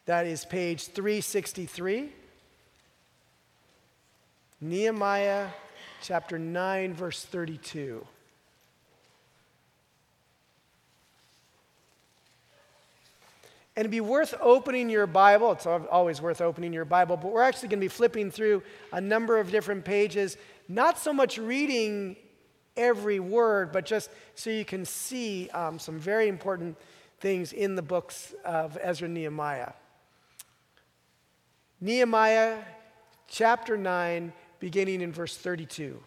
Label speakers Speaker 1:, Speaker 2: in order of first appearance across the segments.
Speaker 1: That is page 363. Nehemiah chapter 9, verse 32. And it'd be worth opening your Bible. It's always worth opening your Bible, but we're actually going to be flipping through a number of different pages, not so much reading every word, but just so you can see some very important things in the books of Ezra and Nehemiah. Nehemiah chapter 9, beginning in verse 32.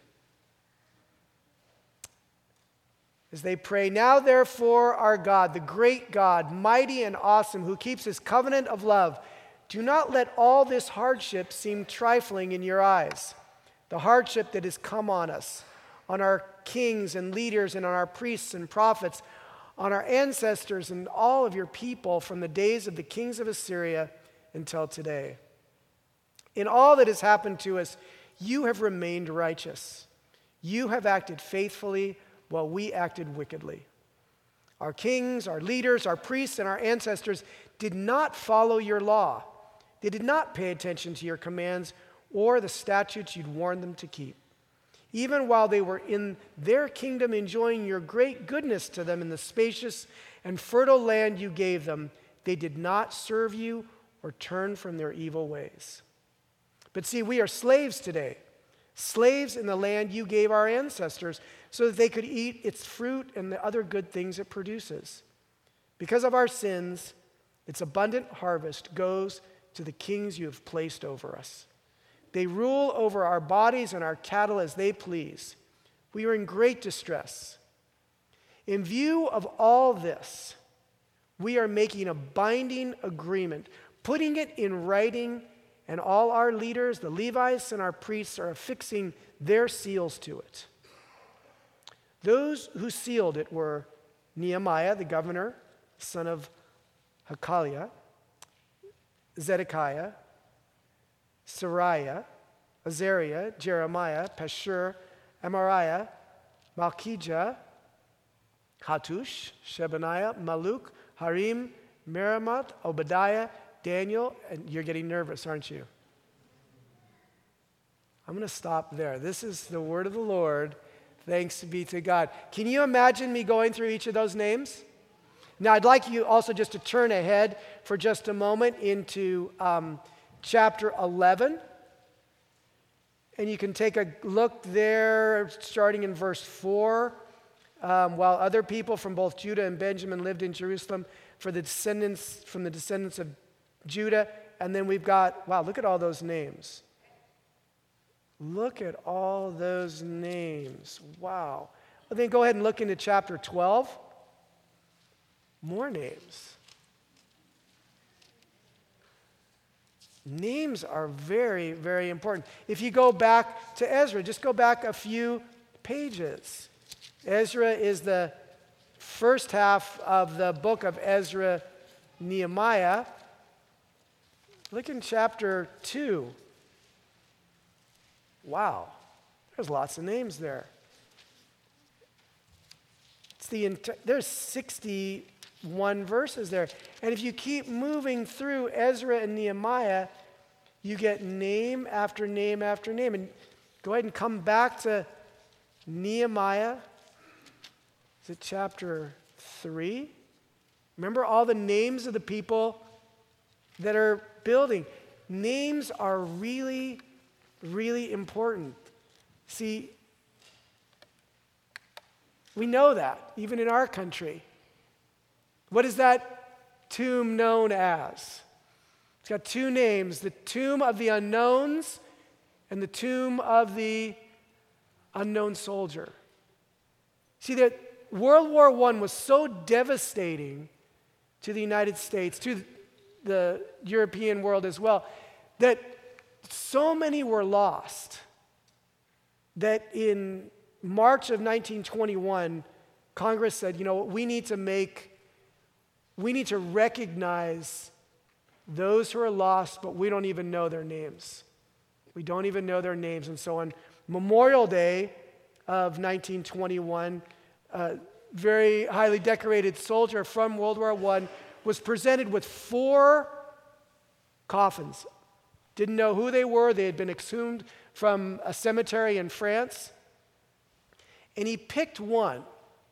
Speaker 1: As they pray, "Now therefore our God, the great God, mighty and awesome, who keeps his covenant of love, do not let all this hardship seem trifling in your eyes, the hardship that has come on us, on our kings and leaders and on our priests and prophets, on our ancestors and all of your people from the days of the kings of Assyria until today. In all that has happened to us, you have remained righteous. You have acted faithfully while we acted wickedly. Our kings, our leaders, our priests, and our ancestors did not follow your law. They did not pay attention to your commands or the statutes you'd warned them to keep. Even while they were in their kingdom enjoying your great goodness to them in the spacious and fertile land you gave them, they did not serve you or turn from their evil ways. But see, we are slaves today, slaves in the land you gave our ancestors so that they could eat its fruit and the other good things it produces. Because of our sins, its abundant harvest goes to the kings you have placed over us. They rule over our bodies and our cattle as they please. We are in great distress. In view of all this, we are making a binding agreement, putting it in writing, and all our leaders, the Levites and our priests, are affixing their seals to it. Those who sealed it were Nehemiah, the governor, son of Hakaliah, Zedekiah, Sariah, Azariah, Jeremiah, Pashur, Amariah, Malchijah, Hattush, Shebaniah, Maluk, Harim, Merimoth, Obadiah, Daniel, and you're getting nervous, aren't you? I'm going to stop there. This is the word of the Lord. Thanks be to God. Can you imagine me going through each of those names? Now, I'd like you also just to turn ahead for just a moment into chapter 11. And you can take a look there, starting in verse 4. While other people from both Judah and Benjamin lived in Jerusalem from the descendants of Judah. And then we've got, wow, look at all those names. Look at all those names. Wow. Well, then go ahead and look into chapter 12. More names. Names are very, very important. If you go back to Ezra, just go back a few pages. Ezra is the first half of the book of Ezra, Nehemiah. Look in chapter 2. Wow, there's lots of names there. There's 61 verses there. And if you keep moving through Ezra and Nehemiah, you get name after name after name. And go ahead and come back to Nehemiah. Is it chapter 3? Remember all the names of the people that are building. Names are really, really important. See, we know that, even in our country. What is that tomb known as? It's got two names, the tomb of the unknowns and the tomb of the unknown soldier. See, that World War I was so devastating to the United States, to the European world as well, that so many were lost that in March of 1921, Congress said, you know, we need to recognize those who are lost, but we don't even know their names. We don't even know their names. And so on Memorial Day of 1921, a very highly decorated soldier from World War I was presented with 4 coffins. Didn't know who they were. They had been exhumed from a cemetery in France. And he picked one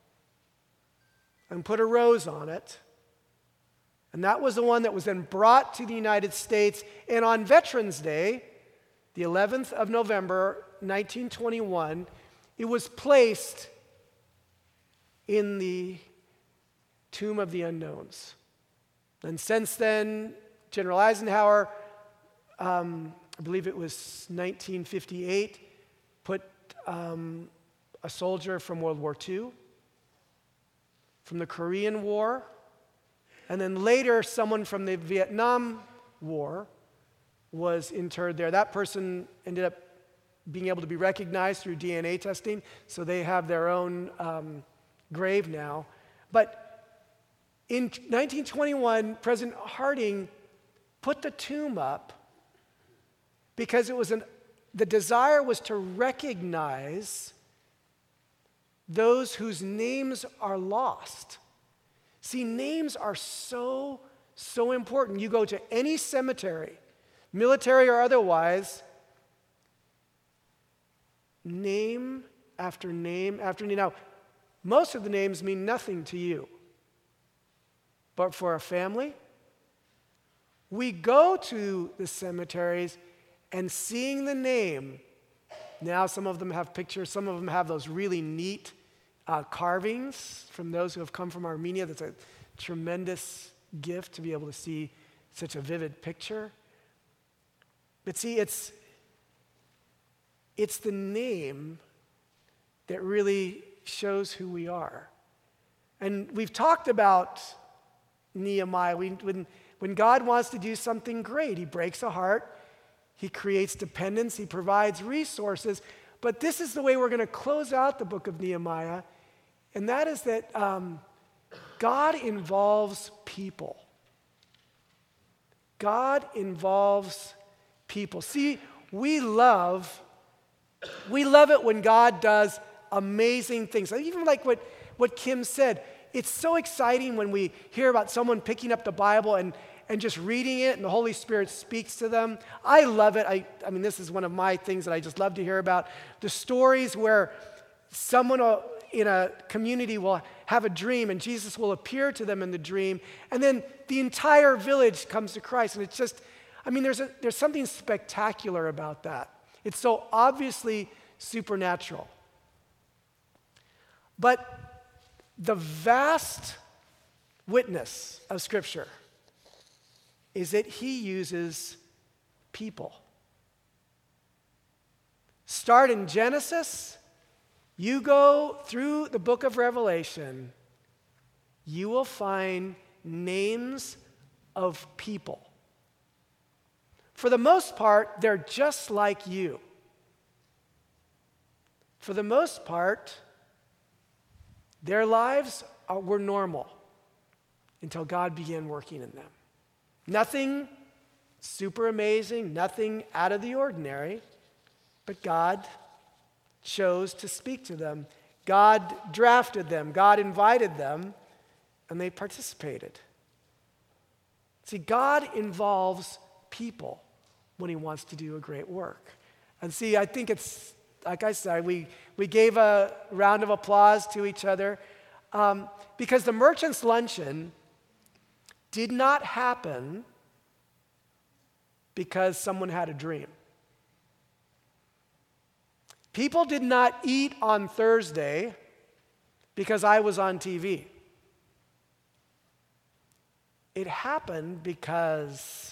Speaker 1: and put a rose on it. And that was the one that was then brought to the United States. And on Veterans Day, the 11th of November, 1921, it was placed in the Tomb of the Unknowns. And since then, General Eisenhower, I believe it was 1958, put a soldier from World War II, from the Korean War, and then later someone from the Vietnam War was interred there. That person ended up being able to be recognized through DNA testing, so they have their own grave now. But in 1921, President Harding put the tomb up because it was the desire was to recognize those whose names are lost. See, names are so important. You go to any cemetery, military or otherwise, name after name after name. Now, most of the names mean nothing to you. But for a family, we go to the cemeteries and seeing the name, now some of them have pictures, some of them have those really neat carvings from those who have come from Armenia. That's a tremendous gift to be able to see such a vivid picture. But see, it's the name that really shows who we are. And we've talked about Nehemiah. When God wants to do something great, he breaks a heart, he creates dependence, he provides resources. But this is the way we're going to close out the book of Nehemiah, and that is that God involves people. God involves people. See, we love it when God does amazing things. Even like what Kim said, it's so exciting when we hear about someone picking up the Bible and just reading it and the Holy Spirit speaks to them. I love it. I mean, this is one of my things that I just love to hear about. The stories where someone in a community will have a dream and Jesus will appear to them in the dream, and then the entire village comes to Christ. And it's just, I mean, there's something spectacular about that. It's so obviously supernatural. But the vast witness of Scripture is that he uses people. Start in Genesis, you go through the book of Revelation, you will find names of people. For the most part, they're just like you. For the most part, their lives were normal until God began working in them. Nothing super amazing, nothing out of the ordinary, but God chose to speak to them. God drafted them. God invited them, and they participated. See, God involves people when he wants to do a great work. And see, I think it's, like I said, we gave a round of applause to each other because the Merchants' Luncheon did not happen because someone had a dream. People did not eat on Thursday because I was on TV. It happened because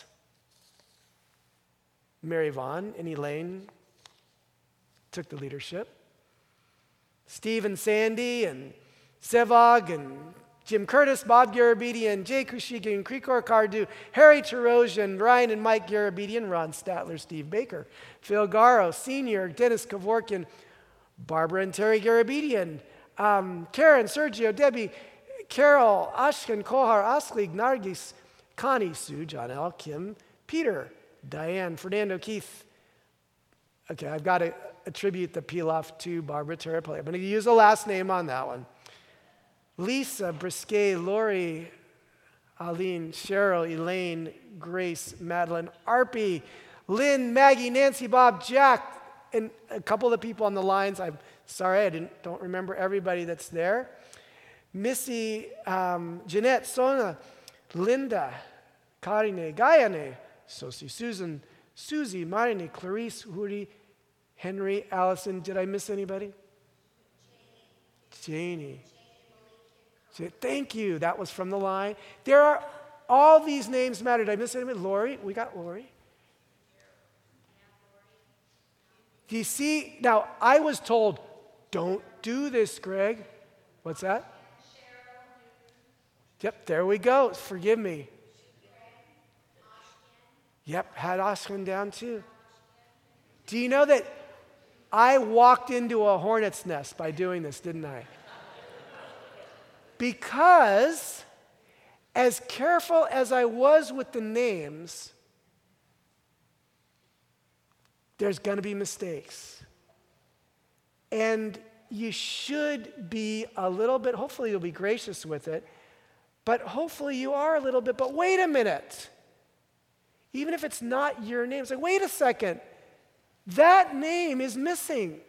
Speaker 1: Mary Vaughn and Elaine took the leadership. Steve and Sandy and Sevag and Jim Curtis, Bob Garabedian, Jay Kushigan, Krikor Kardu, Harry Tarosian, Ryan and Mike Garabedian, Ron Statler, Steve Baker, Phil Garro, Sr., Dennis Kevorkian, Barbara and Terry Garabedian, Karen, Sergio, Debbie, Carol, Ashkan, Kohar, Aslig, Nargis, Connie, Sue, John L., Kim, Peter, Diane, Fernando, Keith. Okay, I've got to attribute the pilaf to Barbara Terapoli. I'm going to use a last name on that one. Lisa, Brisquet, Lori, Aline, Cheryl, Elaine, Grace, Madeline, Arpie, Lynn, Maggie, Nancy, Bob, Jack, and a couple of the people on the lines. I'm sorry, don't remember everybody that's there. Missy, Jeanette, Sona, Linda, Karine, Gayane, Sosie, Susan, Susie, Marine, Clarice, Huri, Henry, Allison. Did I miss anybody? Janie. Thank you. That was from the line. There are all these names matter. Did I miss anybody? Lori. We got Lori. Do you see? Now, I was told, don't do this, Greg. What's that? Yep, there we go. Forgive me. Yep, had Oscar down too. Do you know that I walked into a hornet's nest by doing this, didn't I? Because as careful as I was with the names, there's going to be mistakes. And you should be a little bit, hopefully you'll be gracious with it, but hopefully you are a little bit, but wait a minute. Even if it's not your name, it's like, wait a second. That name is missing.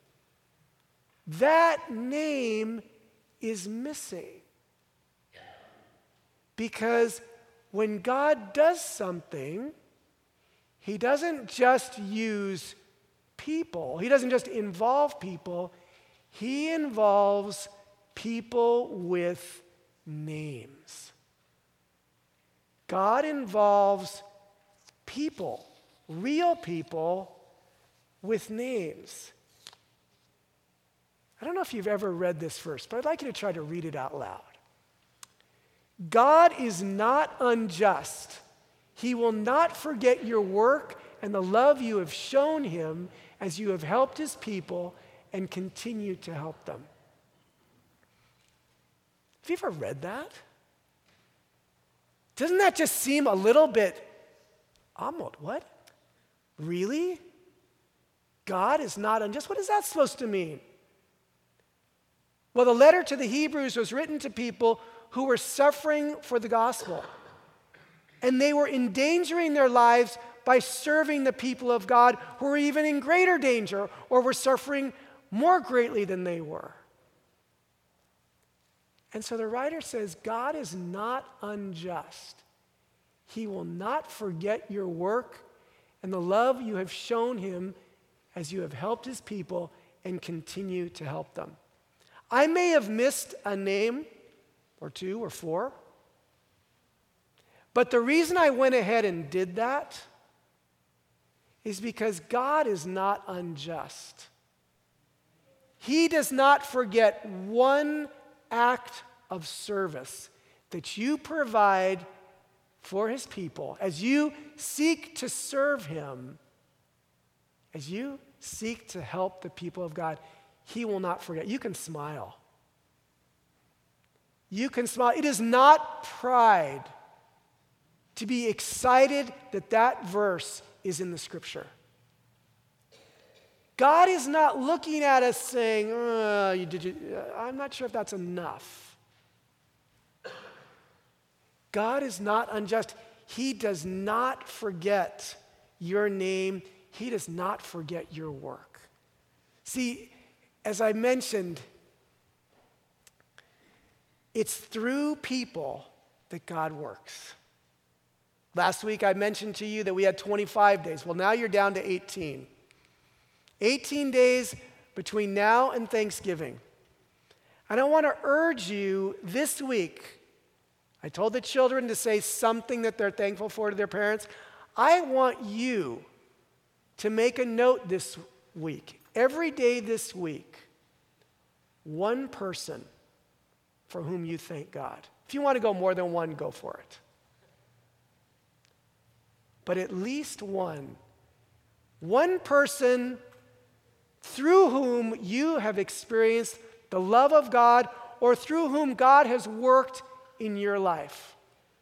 Speaker 1: That name is missing. Because when God does something, He doesn't just use people. He doesn't just involve people. He involves people with names. God involves people, real people with names. I don't know if you've ever read this verse, but I'd like you to try to read it out loud. God is not unjust. He will not forget your work and the love you have shown Him as you have helped His people and continue to help them. Have you ever read that? Doesn't that just seem a little bit, what? Really? God is not unjust? What is that supposed to mean? Well, the letter to the Hebrews was written to people who were suffering for the gospel. And they were endangering their lives by serving the people of God who were even in greater danger or were suffering more greatly than they were. And so the writer says, God is not unjust. He will not forget your work and the love you have shown Him as you have helped His people and continue to help them. I may have missed a name or two or four, but the reason I went ahead and did that is because God is not unjust. He does not forget one act of service that you provide for His people as you seek to serve Him, as you seek to help the people of God. He will not forget. You can smile. You can smile. It is not pride to be excited that that verse is in the Scripture. God is not looking at us saying, I'm not sure if that's enough. God is not unjust. He does not forget your name. He does not forget your work. See, as I mentioned, it's through people that God works. Last week I mentioned to you that we had 25 days. Well, now you're down to 18. 18 days between now and Thanksgiving. And I want to urge you this week. I told the children to say something that they're thankful for to their parents. I want you to make a note this week, every day this week, one person for whom you thank God. If you want to go more than one, go for it. But at least one person through whom you have experienced the love of God or through whom God has worked in your life.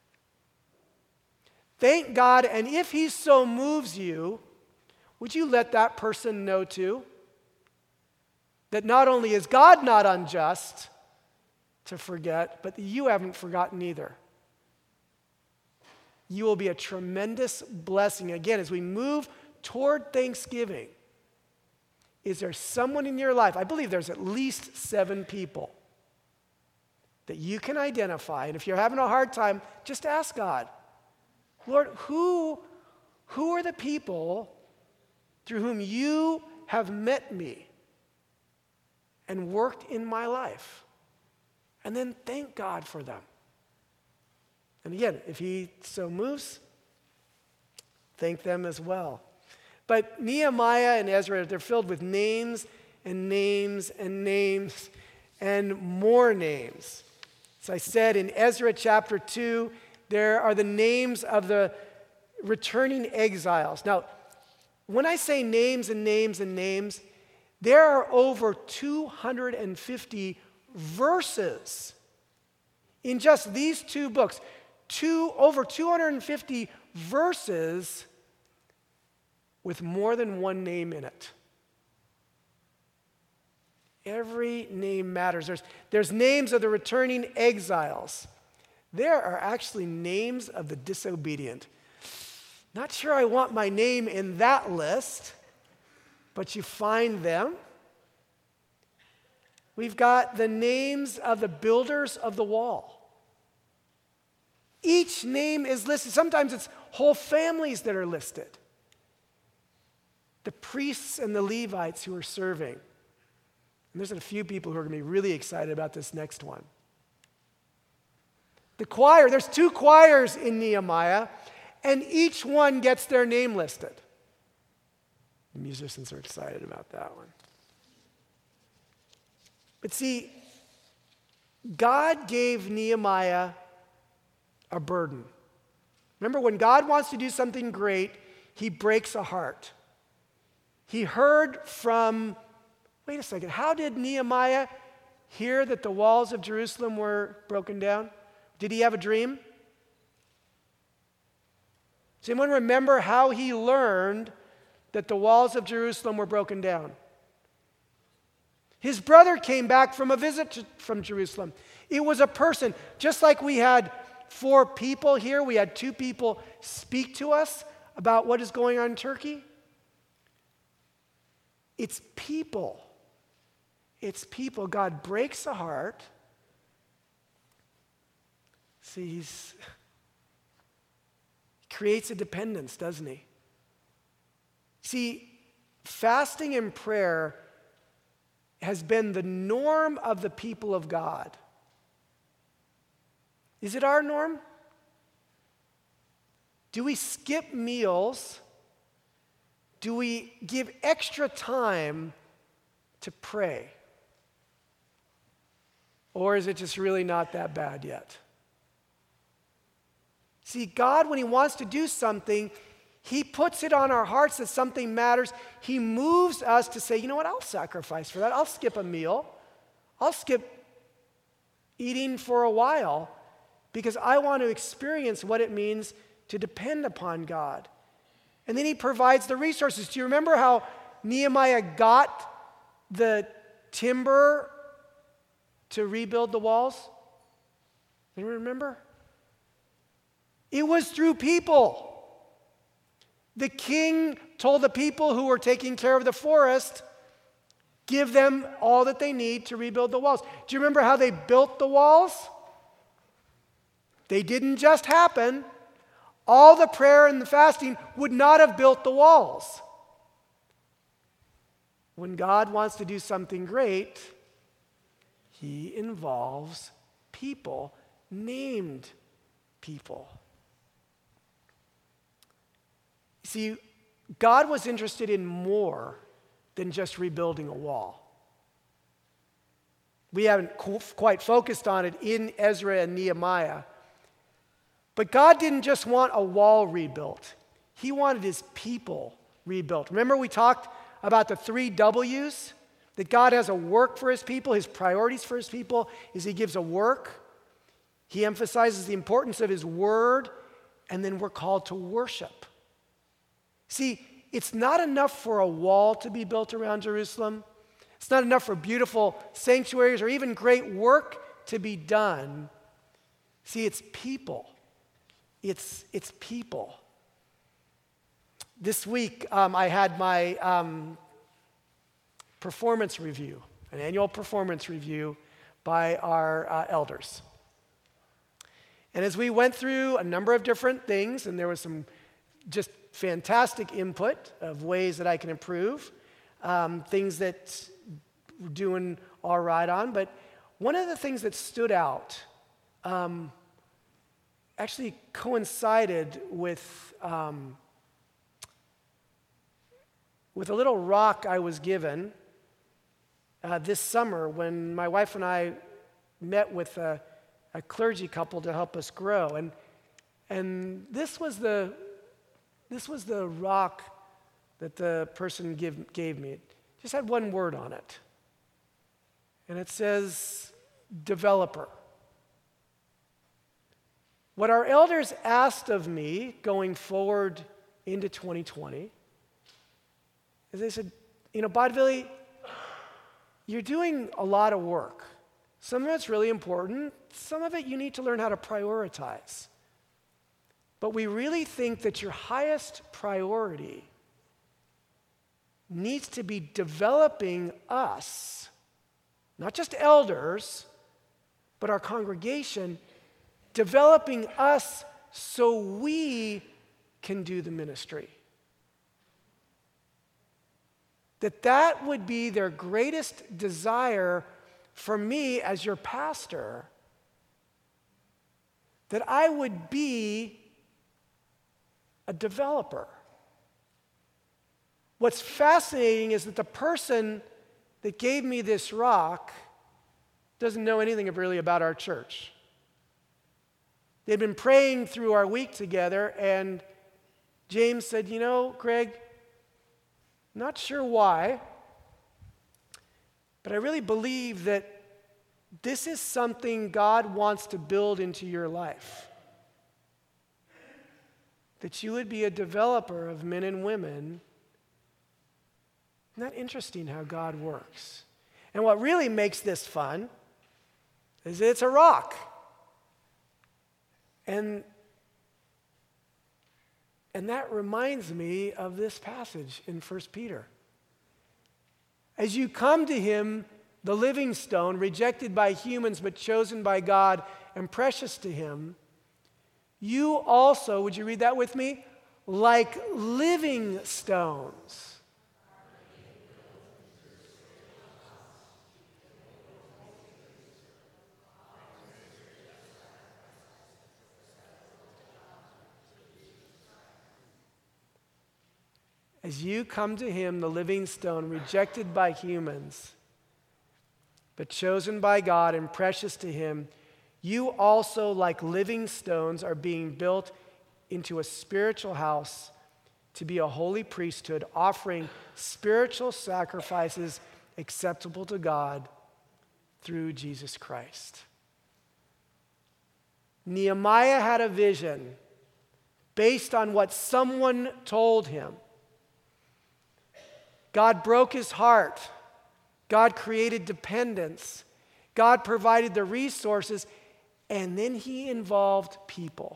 Speaker 1: Thank God, and if He so moves you, would you let that person know too? That not only is God not unjust to forget, but that you haven't forgotten either. you will be a tremendous blessing. Again, as we move toward Thanksgiving, is there someone in your life? I believe there's at least 7 people that you can identify. And if you're having a hard time, just ask God, Lord, who are the people through whom you have met me and worked in my life? And then thank God for them. And again, if he so moves, thank them as well. But Nehemiah and Ezra, they're filled with names and names and names and more names. As I said, in Ezra chapter 2, there are the names of the returning exiles. Now, when I say names and names and names, there are over 250 verses in just these 2 books. Over 250 verses with more than one name in it. Every name matters. There's names of the returning exiles. There are actually names of the disobedient. Not sure I want my name in that list, but you find them. We've got the names of the builders of the wall. Each name is listed. Sometimes it's whole families that are listed. The priests and the Levites who are serving. And there's a few people who are going to be really excited about this next one. The choir, there's 2 choirs in Nehemiah, and each one gets their name listed. The musicians are excited about that one. But see, God gave Nehemiah a burden. Remember, when God wants to do something great, he breaks a heart. He heard from, wait a second, how did Nehemiah hear that the walls of Jerusalem were broken down? Did he have a dream? Does anyone remember how he learned that the walls of Jerusalem were broken down? His brother came back from a visit from Jerusalem. It was a person, just like we had 4 people here, we had 2 people speak to us about what is going on in Turkey. It's people. It's people. God breaks a heart. See, he creates a dependence, doesn't he? See, fasting and prayer has been the norm of the people of God. Is it our norm? Do we skip meals? Do we give extra time to pray? Or is it just really not that bad yet? See, God, when he wants to do something, he puts it on our hearts that something matters. He moves us to say, you know what, I'll sacrifice for that. I'll skip a meal. I'll skip eating for a while because I want to experience what it means to depend upon God. And then he provides the resources. Do you remember how Nehemiah got the timber to rebuild the walls? Anyone remember? It was through people. The king told the people who were taking care of the forest, give them all that they need to rebuild the walls. Do you remember how they built the walls? They didn't just happen. All the prayer and the fasting would not have built the walls. When God wants to do something great, he involves people, named people. See, God was interested in more than just rebuilding a wall. We haven't quite focused on it in Ezra and Nehemiah. But God didn't just want a wall rebuilt. He wanted his people rebuilt. Remember we talked about the 3 W's? That God has a work for his people. His priorities for his people is he gives a work. He emphasizes the importance of his word. And then we're called to worship. See, it's not enough for a wall to be built around Jerusalem. It's not enough for beautiful sanctuaries or even great work to be done. See, it's people. it's people. This week, I had my performance review, an annual performance review by our elders. And as we went through a number of different things, and there was some just fantastic input of ways that I can improve, things that we're doing all right on, but one of the things that stood out actually coincided with a little rock I was given this summer when my wife and I met with a clergy couple to help us grow. And this was the rock that the person gave me. It just had one word on it. And it says, developer. What our elders asked of me going forward into 2020 is they said, Bonneville, you're doing a lot of work. Some of it's really important. Some of it you need to learn how to prioritize. But we really think that your highest priority needs to be developing us, not just elders, but our congregation, developing us so we can do the ministry. That would be their greatest desire for me as your pastor, that I would be a developer. What's fascinating is that the person that gave me this rock doesn't know anything really about our church. They'd been praying through our week together, and James said, Greg, not sure why, but I really believe that this is something God wants to build into your life. That you would be a developer of men and women. Isn't that interesting how God works? And what really makes this fun is it's a rock. And that reminds me of this passage in 1 Peter. As you come to him, the living stone, rejected by humans but chosen by God and precious to him, you also, would you read that with me? Like living stones. As you come to him, the living stone, rejected by humans, but chosen by God and precious to him, you also, like living stones, are being built into a spiritual house to be a holy priesthood, offering spiritual sacrifices acceptable to God through Jesus Christ. Nehemiah had a vision based on what someone told him. God broke his heart. God created dependence. God provided the resources, and then he involved people.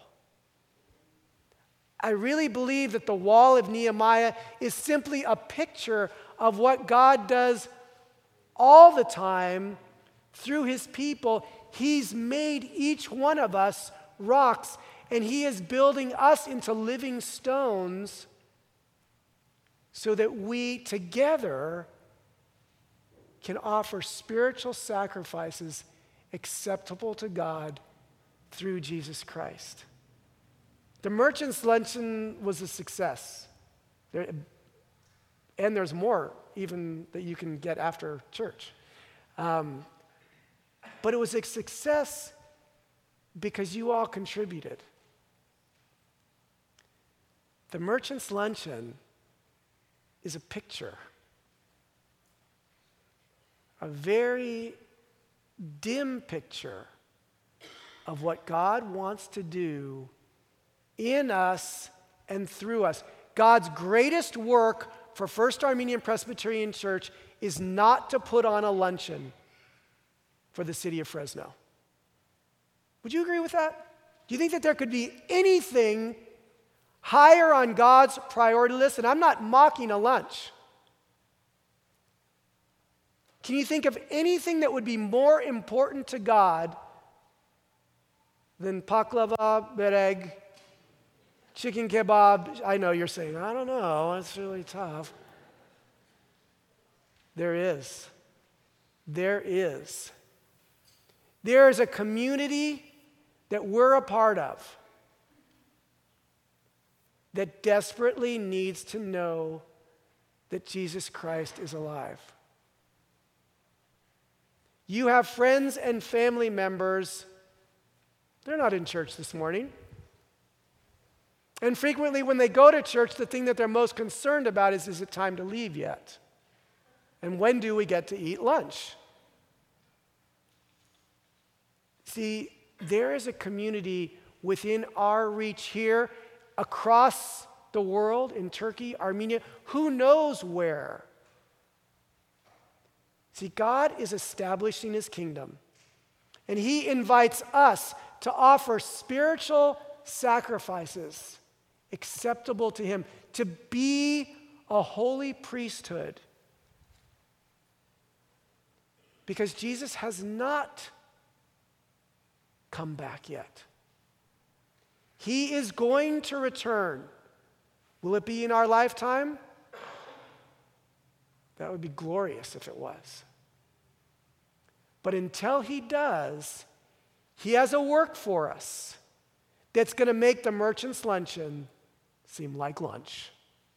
Speaker 1: I really believe that the wall of Nehemiah is simply a picture of what God does all the time through his people. He's made each one of us rocks, and he is building us into living stones so that we together can offer spiritual sacrifices acceptable to God through Jesus Christ. The Merchants Luncheon was a success. And there's more even that you can get after church. But it was a success because you all contributed. The Merchants Luncheon is a picture, a very dim picture of what God wants to do in us and through us. God's greatest work for First Armenian Presbyterian Church is not to put on a luncheon for the city of Fresno. Would you agree with that? Do you think that there could be anything higher on God's priority list? And I'm not mocking a lunch. Can you think of anything that would be more important to God than baklava, bereg, chicken kebab? I know you're saying, I don't know, it's really tough. There is. There is. There is a community that we're a part of that desperately needs to know that Jesus Christ is alive. You have friends and family members, they're not in church this morning. And frequently when they go to church, the thing that they're most concerned about is it time to leave yet? And when do we get to eat lunch? See, there is a community within our reach here, across the world, in Turkey, Armenia, who knows where. See, God is establishing his kingdom, and he invites us to offer spiritual sacrifices acceptable to him, to be a holy priesthood. Because Jesus has not come back yet. He is going to return. Will it be in our lifetime? That would be glorious if it was. But until he does, he has a work for us that's going to make the merchant's luncheon seem like lunch.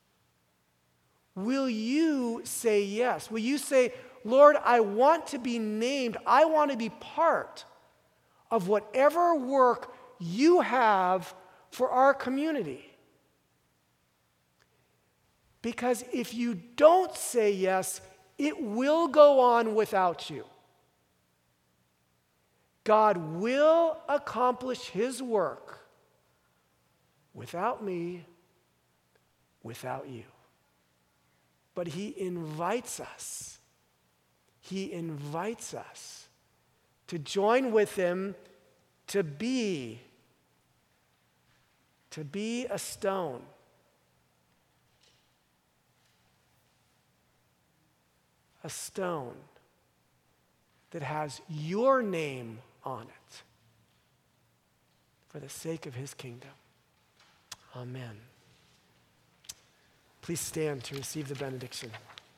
Speaker 1: Will you say yes? Will you say, Lord, I want to be named. I want to be part of whatever work you have for our community. Because if you don't say yes, it will go on without you. God will accomplish his work without me, without you. But he invites us. He invites us to join with him to be a stone. A stone that has your name on it for the sake of his kingdom. Amen. Please stand to receive the benediction.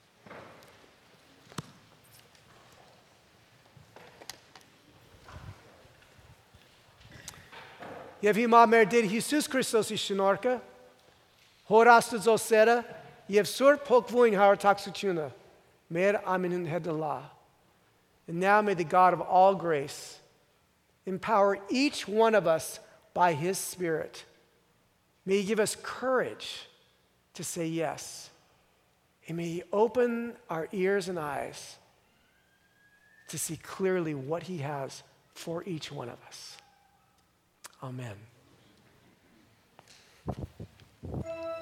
Speaker 1: Եվ հիմա մեր Տեր Հիսուս Քրիստոսի շնորհքը, Հոր Աստծո սերը եւ Սուրբ Հոգվույն հարթակցությունը մեր ամենին հետ լա. And now may the God of all grace empower each one of us by his Spirit. May he give us courage to say yes. And may he open our ears and eyes to see clearly what he has for each one of us. Amen.